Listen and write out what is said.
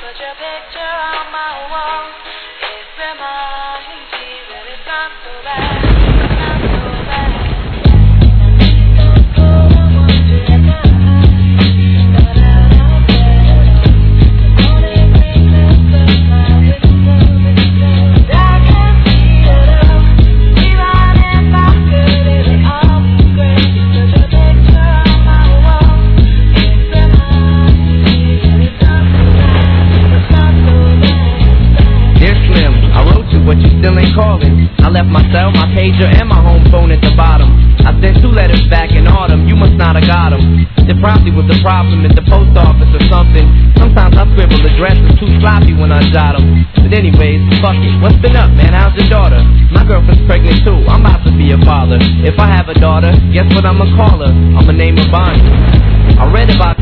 your picture on my wall. It reminds me that it's not so bad. It's not so bad. But you still ain't calling. I left my cell, my pager, and my home phone at the bottom. I sent 2 letters back in autumn, you must not have got them. There probably was a problem at the post office or something. Sometimes I scribble addresses too sloppy when I jot them. But anyways, fuck it, what's been up, man? How's your daughter? My girlfriend's pregnant too, I'm about to be a father. If I have a daughter, guess what I'ma call her? I'ma name her Bonnie. I read about